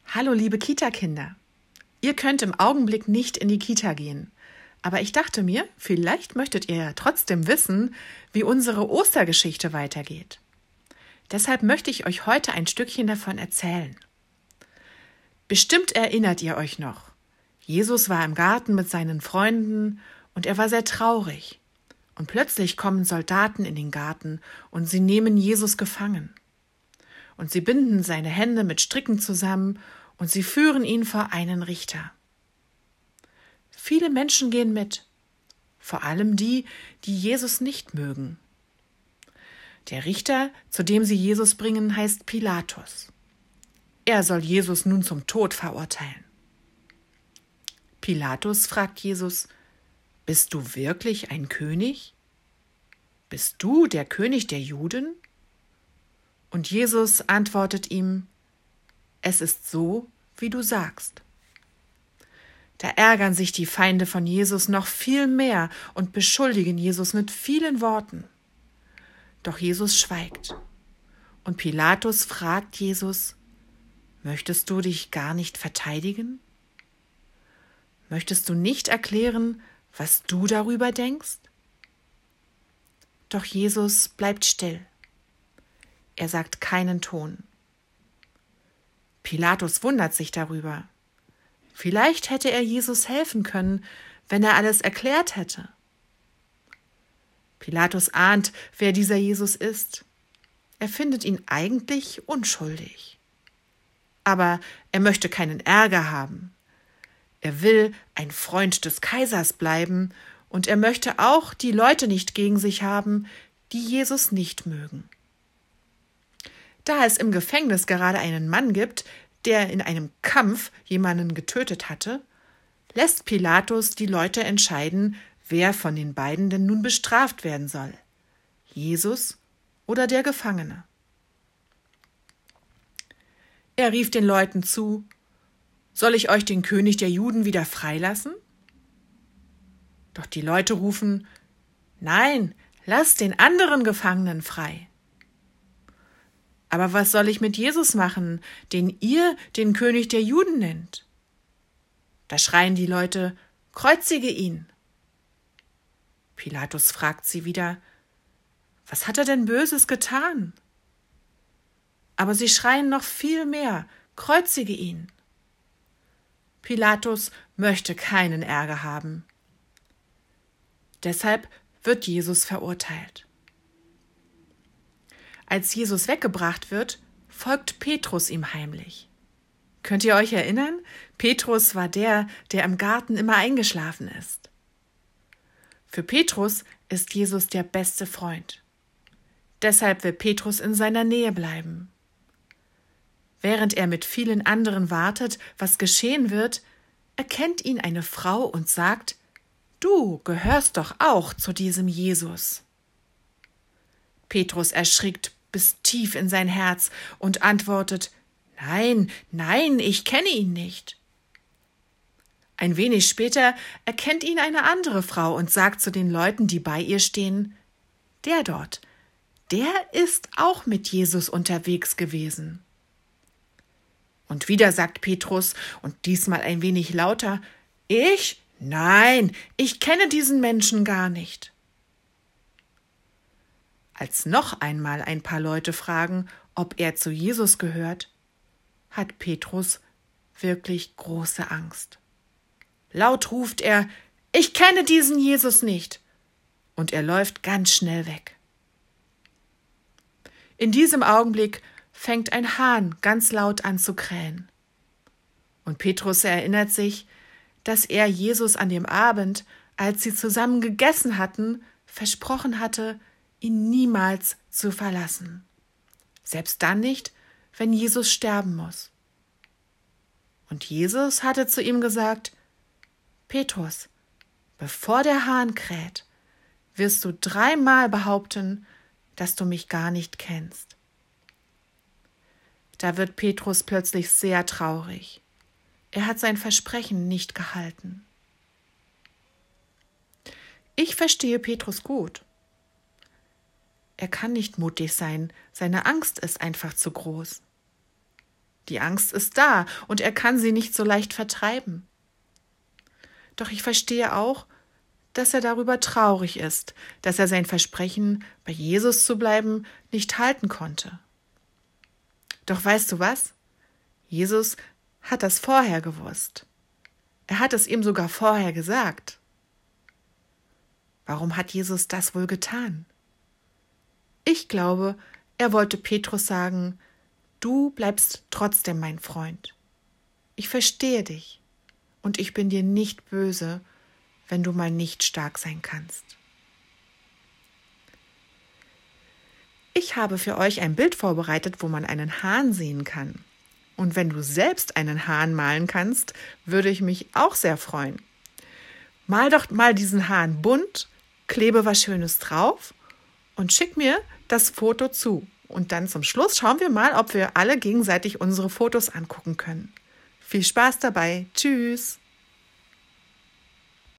Hallo liebe Kita-Kinder. Ihr könnt im Augenblick nicht in die Kita gehen. Aber ich dachte mir, vielleicht möchtet ihr ja trotzdem wissen, wie unsere Ostergeschichte weitergeht. Deshalb möchte ich euch heute ein Stückchen davon erzählen. Bestimmt erinnert ihr euch noch. Jesus war im Garten mit seinen Freunden und er war sehr traurig. Und plötzlich kommen Soldaten in den Garten und sie nehmen Jesus gefangen. Und sie binden seine Hände mit Stricken zusammen und sie führen ihn vor einen Richter. Viele Menschen gehen mit, vor allem die, die Jesus nicht mögen. Der Richter, zu dem sie Jesus bringen, heißt Pilatus. Er soll Jesus nun zum Tod verurteilen. Pilatus fragt Jesus: Bist du wirklich ein König? Bist du der König der Juden? Und Jesus antwortet ihm: Es ist so, wie du sagst. Da ärgern sich die Feinde von Jesus noch viel mehr und beschuldigen Jesus mit vielen Worten. Doch Jesus schweigt. Und Pilatus fragt Jesus: Möchtest du dich gar nicht verteidigen? Möchtest du nicht erklären, was du darüber denkst? Doch Jesus bleibt still. Er sagt keinen Ton. Pilatus wundert sich darüber. Vielleicht hätte er Jesus helfen können, wenn er alles erklärt hätte. Pilatus ahnt, wer dieser Jesus ist. Er findet ihn eigentlich unschuldig. Aber er möchte keinen Ärger haben. Er will ein Freund des Kaisers bleiben und er möchte auch die Leute nicht gegen sich haben, die Jesus nicht mögen. Da es im Gefängnis gerade einen Mann gibt, der in einem Kampf jemanden getötet hatte, lässt Pilatus die Leute entscheiden, wer von den beiden denn nun bestraft werden soll: Jesus oder der Gefangene. Er rief den Leuten zu: Soll ich euch den König der Juden wieder freilassen? Doch die Leute rufen: Nein, lasst den anderen Gefangenen frei. Aber was soll ich mit Jesus machen, den ihr den König der Juden nennt? Da schreien die Leute: Kreuzige ihn! Pilatus fragt sie wieder: Was hat er denn Böses getan? Aber sie schreien noch viel mehr: Kreuzige ihn! Pilatus möchte keinen Ärger haben. Deshalb wird Jesus verurteilt. Als Jesus weggebracht wird, folgt Petrus ihm heimlich. Könnt ihr euch erinnern? Petrus war der im Garten immer eingeschlafen ist. Für Petrus ist Jesus der beste Freund. Deshalb will Petrus in seiner Nähe bleiben. Während er mit vielen anderen wartet, was geschehen wird, erkennt ihn eine Frau und sagt: Du gehörst doch auch zu diesem Jesus. Petrus erschrickt bis tief in sein Herz und antwortet: Nein, nein, ich kenne ihn nicht. Ein wenig später erkennt ihn eine andere Frau und sagt zu den Leuten, die bei ihr stehen: Der dort, der ist auch mit Jesus unterwegs gewesen. Und wieder sagt Petrus, und diesmal ein wenig lauter: Ich? Nein, ich kenne diesen Menschen gar nicht. Als noch einmal ein paar Leute fragen, ob er zu Jesus gehört, hat Petrus wirklich große Angst. Laut ruft er: Ich kenne diesen Jesus nicht! Und er läuft ganz schnell weg. In diesem Augenblick fängt ein Hahn ganz laut an zu krähen. Und Petrus erinnert sich, dass er Jesus an dem Abend, als sie zusammen gegessen hatten, versprochen hatte, ihn niemals zu verlassen. Selbst dann nicht, wenn Jesus sterben muss. Und Jesus hatte zu ihm gesagt: Petrus, bevor der Hahn kräht, wirst du 3-mal behaupten, dass du mich gar nicht kennst. Da wird Petrus plötzlich sehr traurig. Er hat sein Versprechen nicht gehalten. Ich verstehe Petrus gut. Er kann nicht mutig sein, seine Angst ist einfach zu groß. Die Angst ist da und er kann sie nicht so leicht vertreiben. Doch ich verstehe auch, dass er darüber traurig ist, dass er sein Versprechen, bei Jesus zu bleiben, nicht halten konnte. Doch weißt du was? Jesus hat das vorher gewusst. Er hat es ihm sogar vorher gesagt. Warum hat Jesus das wohl getan? Ich glaube, er wollte Petrus sagen, du bleibst trotzdem mein Freund. Ich verstehe dich und ich bin dir nicht böse, wenn du mal nicht stark sein kannst. Ich habe für euch ein Bild vorbereitet, wo man einen Hahn sehen kann. Und wenn du selbst einen Hahn malen kannst, würde ich mich auch sehr freuen. Mal doch mal diesen Hahn bunt, klebe was Schönes drauf und schick mir das Foto zu. Und dann zum Schluss schauen wir mal, ob wir alle gegenseitig unsere Fotos angucken können. Viel Spaß dabei. Tschüss.